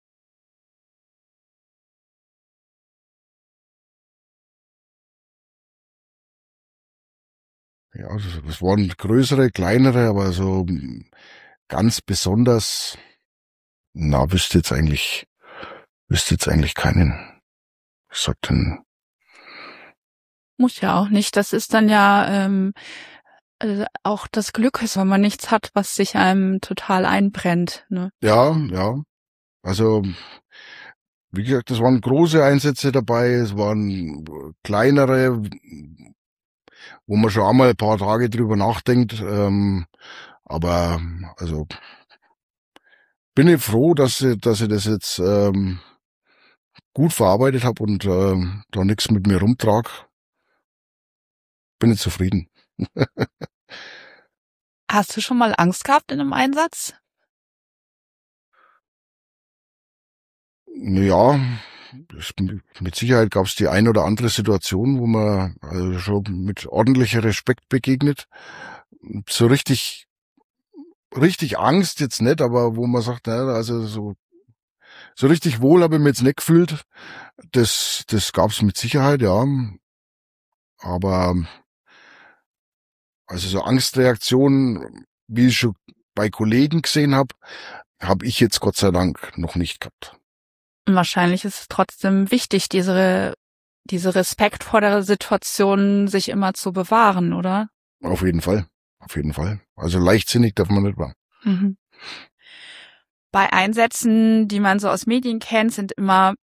Ja, das waren größere, kleinere, aber so ganz besonders, wüsste jetzt eigentlich keinen. Was sagt denn? Muss ja auch nicht. Das ist dann ja auch das Glück, wenn man nichts hat, was sich einem total einbrennt. Ne? Ja. Also, wie gesagt, es waren große Einsätze dabei, es waren kleinere, wo man schon einmal ein paar Tage drüber nachdenkt. Aber also bin ich froh, dass ich das jetzt gut verarbeitet habe und da nichts mit mir rumtrag. Bin ich zufrieden. Hast du schon mal Angst gehabt in einem Einsatz? Ja, mit Sicherheit gab es die ein oder andere Situation, wo man also schon mit ordentlicher Respekt begegnet. So richtig Angst jetzt nicht, aber wo man sagt, also so richtig wohl habe ich mich jetzt nicht gefühlt. Das gab es mit Sicherheit, ja. Aber also so Angstreaktionen, wie ich schon bei Kollegen gesehen habe ich jetzt Gott sei Dank noch nicht gehabt. Wahrscheinlich ist es trotzdem wichtig, diese respektvollere Situation sich immer zu bewahren, oder? Auf jeden Fall. Also leichtsinnig darf man nicht werden. Mhm. Bei Einsätzen, die man so aus Medien kennt, sind immer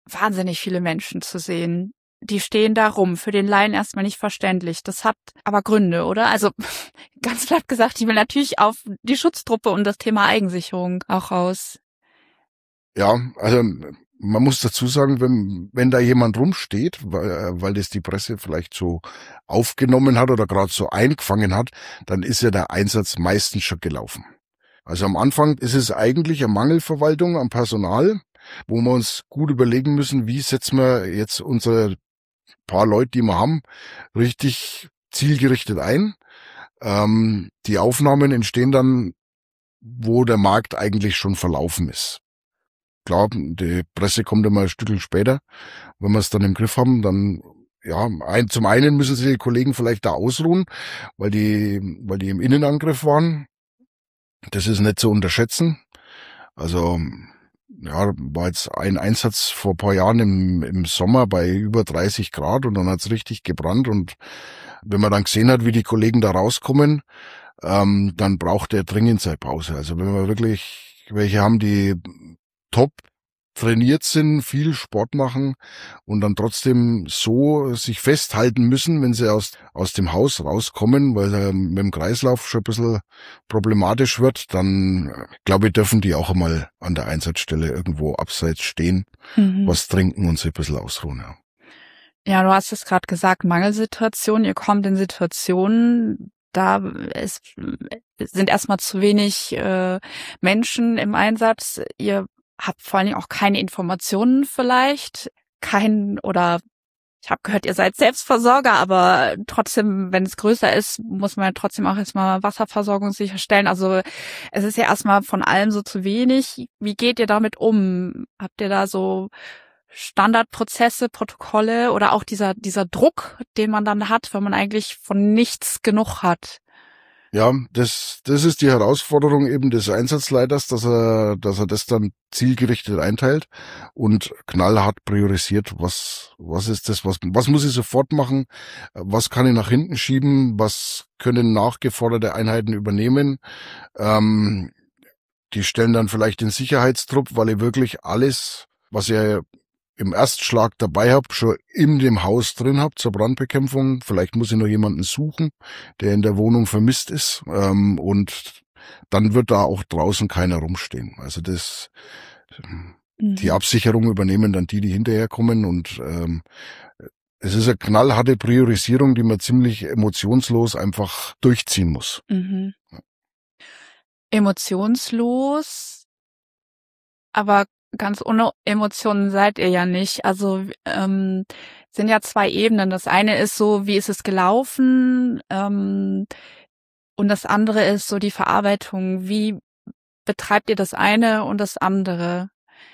wahnsinnig viele Menschen zu sehen. Die stehen da rum, für den Laien erstmal nicht verständlich. Das hat aber Gründe, oder? Also ganz platt gesagt, ich will natürlich auf die Schutztruppe und das Thema Eigensicherung auch raus. Ja, also man muss dazu sagen, wenn da jemand rumsteht, weil das die Presse vielleicht so aufgenommen hat oder gerade so eingefangen hat, dann ist ja der Einsatz meistens schon gelaufen. Also am Anfang ist es eigentlich eine Mangelverwaltung am Personal, wo wir uns gut überlegen müssen, wie setzen wir jetzt unsere paar Leute, die wir haben, richtig zielgerichtet ein. Die Aufnahmen entstehen dann, wo der Markt eigentlich schon verlaufen ist. Klar, die Presse kommt immer ein Stückchen später. Wenn wir es dann im Griff haben, dann, ja, zum einen müssen sich die Kollegen vielleicht da ausruhen, weil die im Innenangriff waren. Das ist nicht zu unterschätzen. Also, ja, war jetzt ein Einsatz vor ein paar Jahren im Sommer bei über 30 Grad und dann hat's richtig gebrannt. Und wenn man dann gesehen hat, wie die Kollegen da rauskommen, dann braucht er dringend seine Pause. Also wenn wir wirklich welche haben, die top trainiert sind, viel Sport machen und dann trotzdem so sich festhalten müssen, wenn sie aus dem Haus rauskommen, weil er mit dem Kreislauf schon ein bisschen problematisch wird, dann glaube ich, dürfen die auch einmal an der Einsatzstelle irgendwo abseits stehen, was trinken und sich ein bisschen ausruhen. Ja. Ja, du hast es gerade gesagt, Mangelsituation. Ihr kommt in Situationen, sind erstmal zu wenig Menschen im Einsatz. Ihr habt vor allen Dingen auch keine Informationen vielleicht, oder ich habe gehört, ihr seid Selbstversorger, aber trotzdem, wenn es größer ist, muss man trotzdem auch erstmal Wasserversorgung sicherstellen. Also es ist ja erstmal von allem so zu wenig. Wie geht ihr damit um? Habt ihr da so Standardprozesse, Protokolle oder auch dieser Druck, den man dann hat, wenn man eigentlich von nichts genug hat? Ja, das ist die Herausforderung eben des Einsatzleiters, dass er das dann zielgerichtet einteilt und knallhart priorisiert, was ist das, was muss ich sofort machen, was kann ich nach hinten schieben, was können nachgeforderte Einheiten übernehmen. Die stellen dann vielleicht den Sicherheitstrupp, weil ich wirklich alles, was ihr im Erstschlag dabei habt, schon in dem Haus drin habt zur Brandbekämpfung. Vielleicht muss ich noch jemanden suchen, der in der Wohnung vermisst ist. Und dann wird da auch draußen keiner rumstehen. Also die Absicherung übernehmen dann die hinterher kommen. Und es ist eine knallharte Priorisierung, die man ziemlich emotionslos einfach durchziehen muss. Mhm. Emotionslos, aber ganz ohne Emotionen seid ihr ja nicht. Also sind ja 2 Ebenen. Das eine ist so, wie ist es gelaufen? Und das andere ist so die Verarbeitung. Wie betreibt ihr das eine und das andere?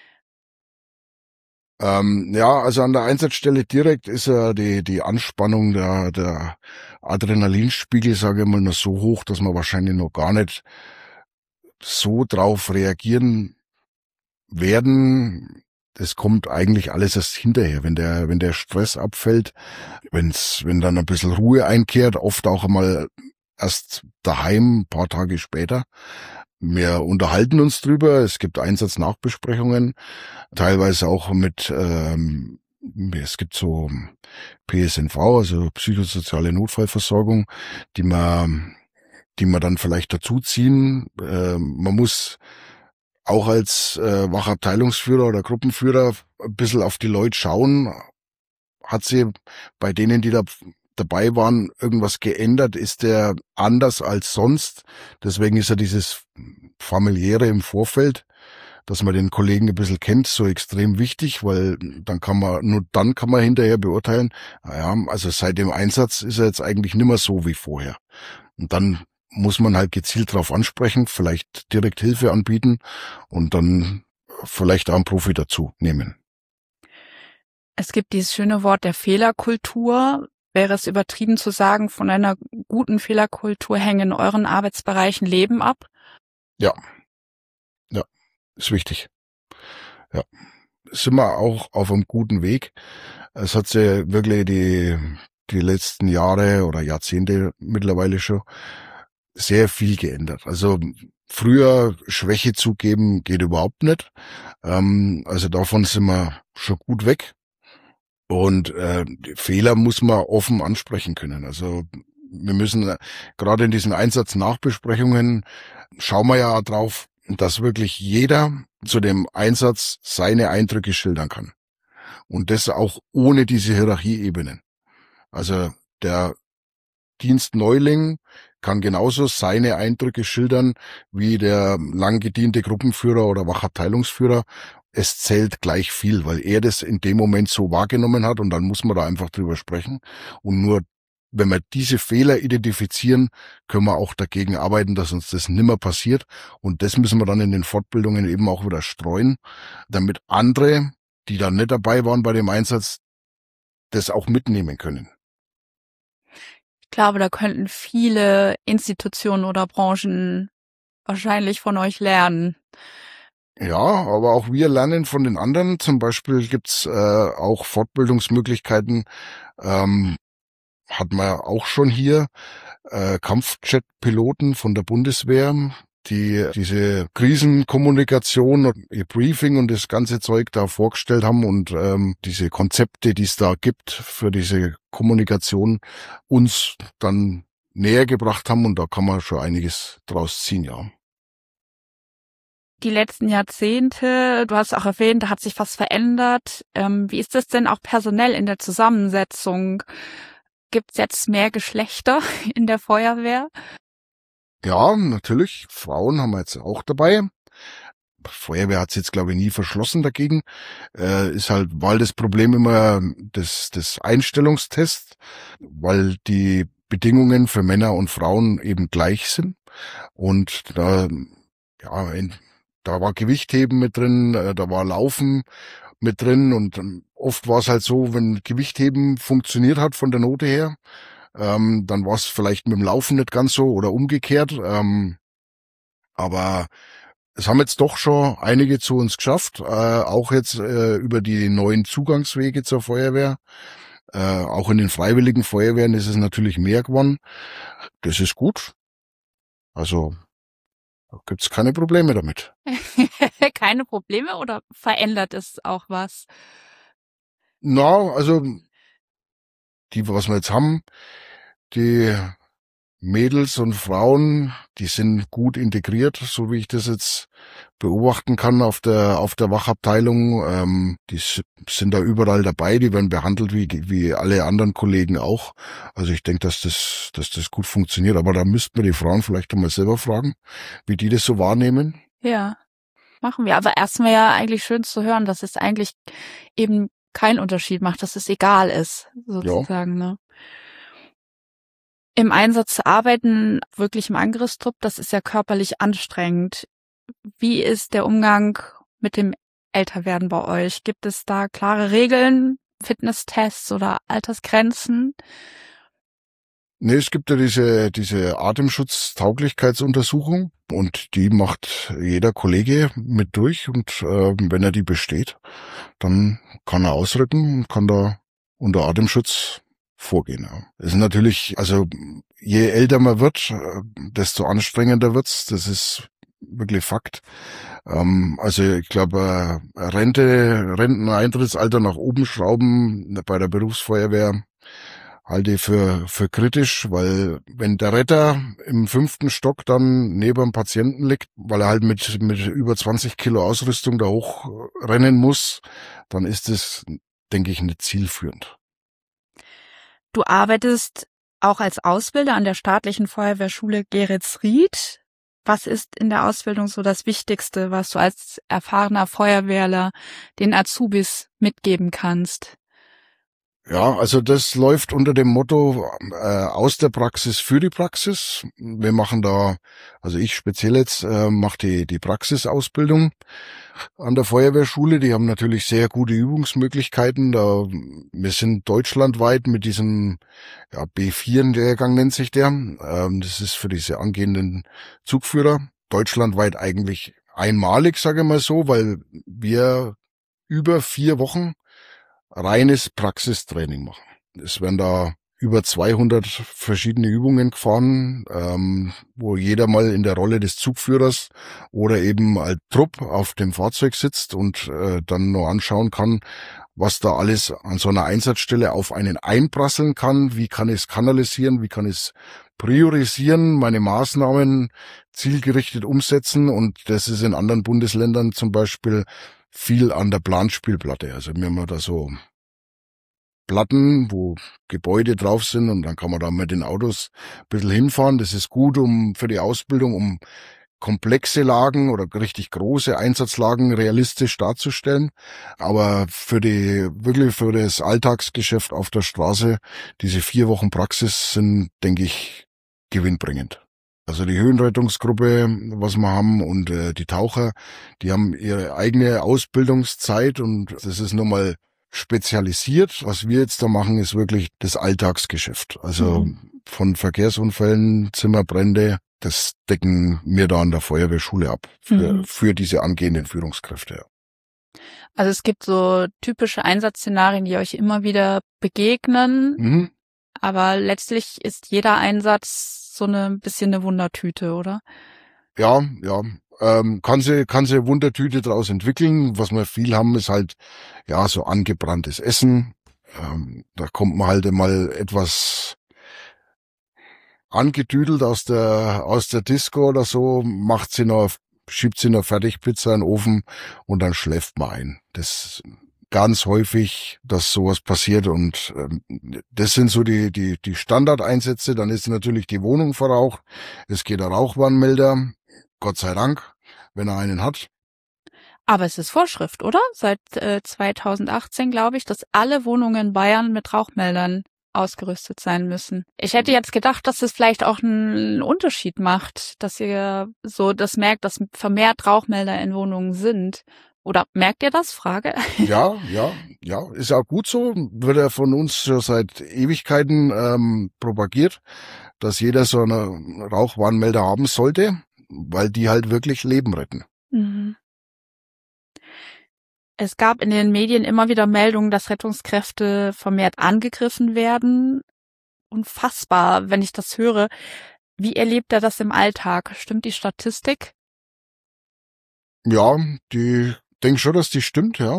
Ja, also an der Einsatzstelle direkt ist ja die Anspannung, der Adrenalinspiegel, sage ich mal, noch so hoch, dass man wahrscheinlich noch gar nicht so drauf reagieren werden. Das kommt eigentlich alles erst hinterher, wenn der Stress abfällt, wenn dann ein bisschen Ruhe einkehrt, oft auch einmal erst daheim, ein paar Tage später. Wir unterhalten uns drüber, es gibt Einsatznachbesprechungen, teilweise auch es gibt so PSNV, also psychosoziale Notfallversorgung, die man dann vielleicht dazuziehen. Man muss auch als Wachabteilungsführer oder Gruppenführer ein bisschen auf die Leute schauen. Hat sie bei denen, die da dabei waren, irgendwas geändert? Ist der anders als sonst? Deswegen ist ja dieses Familiäre im Vorfeld, dass man den Kollegen ein bisschen kennt, so extrem wichtig, weil dann kann man hinterher beurteilen, naja, also seit dem Einsatz ist er jetzt eigentlich nicht mehr so wie vorher. Und dann muss man halt gezielt drauf ansprechen, vielleicht direkt Hilfe anbieten und dann vielleicht auch einen Profi dazu nehmen. Es gibt dieses schöne Wort der Fehlerkultur. Wäre es übertrieben zu sagen, von einer guten Fehlerkultur hängen in euren Arbeitsbereichen Leben ab? Ja, ist wichtig. Ja, sind wir auch auf einem guten Weg. Es hat sich wirklich die letzten Jahre oder Jahrzehnte mittlerweile schon sehr viel geändert. Also früher Schwäche zugeben geht überhaupt nicht. Also davon sind wir schon gut weg. Und die Fehler muss man offen ansprechen können. Also wir müssen gerade in diesen Einsatznachbesprechungen schauen wir ja drauf, dass wirklich jeder zu dem Einsatz seine Eindrücke schildern kann. Und das auch ohne diese Hierarchieebenen. Also der Dienstneuling kann genauso seine Eindrücke schildern wie der lang gediente Gruppenführer oder Wachabteilungsführer. Es zählt gleich viel, weil er das in dem Moment so wahrgenommen hat und dann muss man da einfach drüber sprechen. Und nur wenn wir diese Fehler identifizieren, können wir auch dagegen arbeiten, dass uns das nimmer passiert. Und das müssen wir dann in den Fortbildungen eben auch wieder streuen, damit andere, die da nicht dabei waren bei dem Einsatz, das auch mitnehmen können. Ich glaube, da könnten viele Institutionen oder Branchen wahrscheinlich von euch lernen. Ja, aber auch wir lernen von den anderen. Zum Beispiel gibt's auch Fortbildungsmöglichkeiten, hat man auch schon hier, Kampfjet-Piloten von der Bundeswehr, die diese Krisenkommunikation, ihr Briefing und das ganze Zeug da vorgestellt haben und diese Konzepte, die es da gibt für diese Kommunikation, uns dann näher gebracht haben und da kann man schon einiges draus ziehen, ja. Die letzten Jahrzehnte, du hast auch erwähnt, da hat sich was verändert. Wie ist das denn auch personell in der Zusammensetzung? Gibt es jetzt mehr Geschlechter in der Feuerwehr? Ja, natürlich. Frauen haben wir jetzt auch dabei. Feuerwehr hat es jetzt, glaube ich, nie verschlossen dagegen. Ist halt, weil das Problem immer das Einstellungstest, weil die Bedingungen für Männer und Frauen eben gleich sind. Und da, ja, da war Gewichtheben mit drin, da war Laufen mit drin und oft war es halt so, wenn Gewichtheben funktioniert hat von der Note her, dann war es vielleicht mit dem Laufen nicht ganz so oder umgekehrt. Aber es haben jetzt doch schon einige zu uns geschafft, auch jetzt über die neuen Zugangswege zur Feuerwehr. Auch in den freiwilligen Feuerwehren ist es natürlich mehr geworden. Das ist gut. Also da gibt's keine Probleme damit. Keine Probleme oder verändert es auch was? Na, also die, was wir jetzt haben, die Mädels und Frauen, die sind gut integriert, so wie ich das jetzt beobachten kann auf der Wachabteilung. Die sind da überall dabei, die werden behandelt wie alle anderen Kollegen auch. Also ich denke, dass das gut funktioniert. Aber da müssten wir die Frauen vielleicht einmal selber fragen, wie die das so wahrnehmen. Ja, machen wir. Aber erstmal ja eigentlich schön zu hören, dass es eigentlich eben keinen Unterschied macht, dass es egal ist, sozusagen, ja. Ne? Im Einsatz zu arbeiten, wirklich im Angriffstrupp, das ist ja körperlich anstrengend. Wie ist der Umgang mit dem Älterwerden bei euch? Gibt es da klare Regeln, Fitnesstests oder Altersgrenzen? Nee, es gibt ja diese Atemschutztauglichkeitsuntersuchung und die macht jeder Kollege mit durch und wenn er die besteht, dann kann er ausrücken und kann da unter Atemschutz vorgehen. Ja. Das ist natürlich, also je älter man wird, desto anstrengender wird's. Das ist wirklich Fakt. Also ich glaube, Renteneintrittsalter nach oben schrauben bei der Berufsfeuerwehr halte ich für kritisch, weil wenn der Retter im 5. Stock dann neben dem Patienten liegt, weil er halt mit über 20 Kilo Ausrüstung da hochrennen muss, dann ist es, denke ich, nicht zielführend. Du arbeitest auch als Ausbilder an der staatlichen Feuerwehrschule Geretsried. Was ist in der Ausbildung so das Wichtigste, was du als erfahrener Feuerwehrler den Azubis mitgeben kannst? Ja, also das läuft unter dem Motto aus der Praxis für die Praxis. Wir machen da, also ich speziell jetzt mache die Praxisausbildung an der Feuerwehrschule. Die haben natürlich sehr gute Übungsmöglichkeiten. Wir sind deutschlandweit mit diesem B4-Lehrgang nennt sich der. Das ist für diese angehenden Zugführer deutschlandweit eigentlich einmalig, sage ich mal so, weil wir über 4 Wochen reines Praxistraining machen. Es werden da über 200 verschiedene Übungen gefahren, wo jeder mal in der Rolle des Zugführers oder eben als Trupp auf dem Fahrzeug sitzt und dann noch anschauen kann, was da alles an so einer Einsatzstelle auf einen einprasseln kann, wie kann ich es kanalisieren, wie kann ich es priorisieren, meine Maßnahmen zielgerichtet umsetzen, und das ist in anderen Bundesländern zum Beispiel viel an der Planspielplatte. Also wir haben da so Platten, wo Gebäude drauf sind, und dann kann man da mit den Autos ein bisschen hinfahren. Das ist gut für die Ausbildung, um komplexe Lagen oder richtig große Einsatzlagen realistisch darzustellen. Aber wirklich für das Alltagsgeschäft auf der Straße, diese 4 Wochen Praxis sind, denke ich, gewinnbringend. Also die Höhenrettungsgruppe, was wir haben, und die Taucher, die haben ihre eigene Ausbildungszeit, und das ist nochmal spezialisiert. Was wir jetzt da machen, ist wirklich das Alltagsgeschäft. Also von Verkehrsunfällen, Zimmerbrände, das decken wir da an der Feuerwehrschule ab für diese angehenden Führungskräfte. Also es gibt so typische Einsatzszenarien, die euch immer wieder begegnen, aber letztlich ist jeder Einsatz so ein bisschen eine Wundertüte, oder? Ja. Kann sie Wundertüte draus entwickeln. Was wir viel haben, ist halt, ja, so angebranntes Essen. Da kommt man halt mal etwas angetüdelt aus der Disco oder so, schiebt sie noch Fertigpizza in den Ofen und dann schläft man ein. Das ist ganz häufig, dass sowas passiert, und das sind so die Standardeinsätze. Dann ist natürlich die Wohnung verraucht. Es geht der Rauchwarnmelder. Gott sei Dank, wenn er einen hat. Aber es ist Vorschrift, oder? Seit 2018 glaube ich, dass alle Wohnungen in Bayern mit Rauchmeldern ausgerüstet sein müssen. Ich hätte jetzt gedacht, dass es vielleicht auch einen Unterschied macht, dass ihr so das merkt, dass vermehrt Rauchmelder in Wohnungen sind. Oder merkt ihr das? Frage. Ja, ist auch gut so. Wird ja von uns schon seit Ewigkeiten propagiert, dass jeder so einen Rauchwarnmelder haben sollte, weil die halt wirklich Leben retten. Es gab in den Medien immer wieder Meldungen, dass Rettungskräfte vermehrt angegriffen werden. Unfassbar, wenn ich das höre. Wie erlebt er das im Alltag? Stimmt die Statistik? Ja, denke schon, dass die stimmt, ja.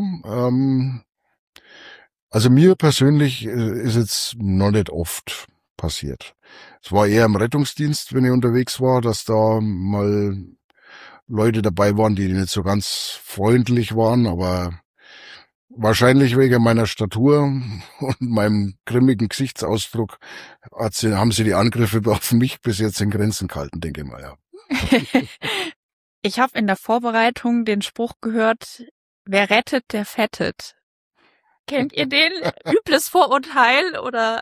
Also mir persönlich ist jetzt noch nicht oft passiert. Es war eher im Rettungsdienst, wenn ich unterwegs war, dass da mal Leute dabei waren, die nicht so ganz freundlich waren, aber wahrscheinlich wegen meiner Statur und meinem grimmigen Gesichtsausdruck haben sie die Angriffe auf mich bis jetzt in Grenzen gehalten, denke ich mal, ja. Ich habe in der Vorbereitung den Spruch gehört, wer rettet, der fettet. Kennt ihr den? Übles Vorurteil oder?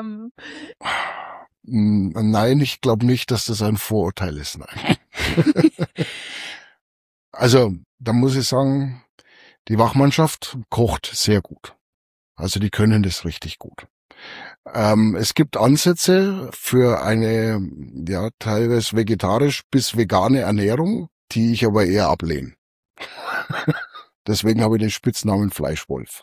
Nein, ich glaube nicht, dass das ein Vorurteil ist, nein. Also, da muss ich sagen, die Wachmannschaft kocht sehr gut. Also die können das richtig gut. Es gibt Ansätze für eine, ja, teilweise vegetarisch bis vegane Ernährung, die ich aber eher ablehne. Deswegen habe ich den Spitznamen Fleischwolf.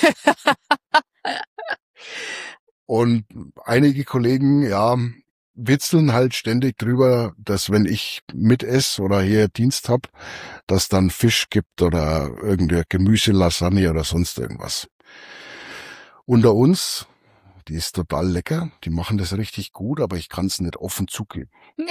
Und einige Kollegen, ja, witzeln halt ständig drüber, dass wenn ich mitesse oder hier Dienst hab, dass dann Fisch gibt oder irgendeine Gemüselasagne oder sonst irgendwas. Unter uns, die ist total lecker, die machen das richtig gut, aber ich kann es nicht offen zugeben.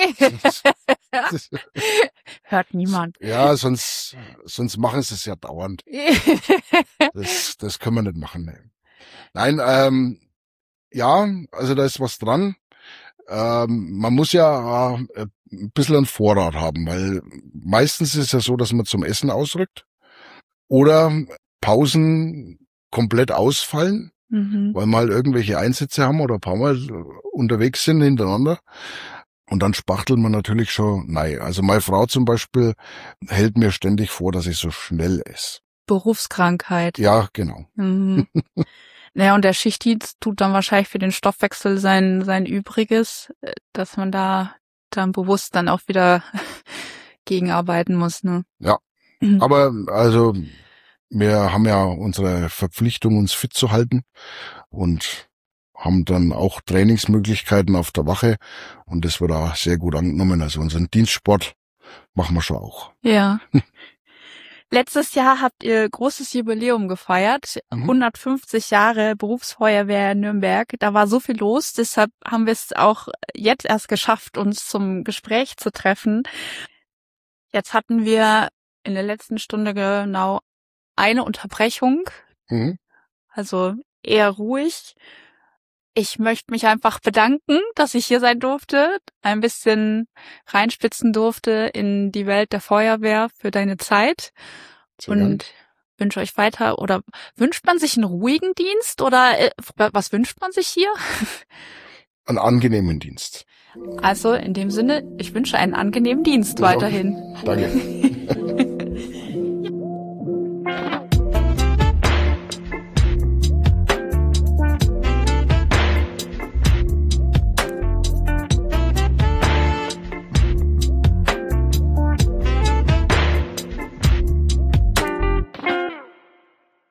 Hört niemand. Ja, sonst machen sie es ja dauernd. Das können wir nicht machen. Ne. Nein, ja, also da ist was dran. Man muss ja ein bisschen einen Vorrat haben, weil meistens ist es ja so, dass man zum Essen ausrückt oder Pausen komplett ausfallen, weil wir halt irgendwelche Einsätze haben oder ein paar Mal unterwegs sind hintereinander. Und dann spachtelt man natürlich schon, nein. Also meine Frau zum Beispiel hält mir ständig vor, dass ich so schnell esse. Berufskrankheit. Ja, genau. Naja, und der Schichtdienst tut dann wahrscheinlich für den Stoffwechsel sein Übriges, dass man da dann bewusst dann auch wieder gegenarbeiten muss, ne? Ja, aber also wir haben ja unsere Verpflichtung, uns fit zu halten, und haben dann auch Trainingsmöglichkeiten auf der Wache und das wird auch sehr gut angenommen. Also unseren Dienstsport machen wir schon auch. Ja. Letztes Jahr habt ihr großes Jubiläum gefeiert, 150 Jahre Berufsfeuerwehr Nürnberg. Da war so viel los, deshalb haben wir es auch jetzt erst geschafft, uns zum Gespräch zu treffen. Jetzt hatten wir in der letzten Stunde genau eine Unterbrechung, also eher ruhig. Ich möchte mich einfach bedanken, dass ich hier sein durfte, ein bisschen reinspitzen durfte in die Welt der Feuerwehr für deine Zeit und wünsche euch weiter. Oder wünscht man sich einen ruhigen Dienst oder was wünscht man sich hier? Einen angenehmen Dienst. Also in dem Sinne, ich wünsche einen angenehmen Dienst weiterhin. Danke.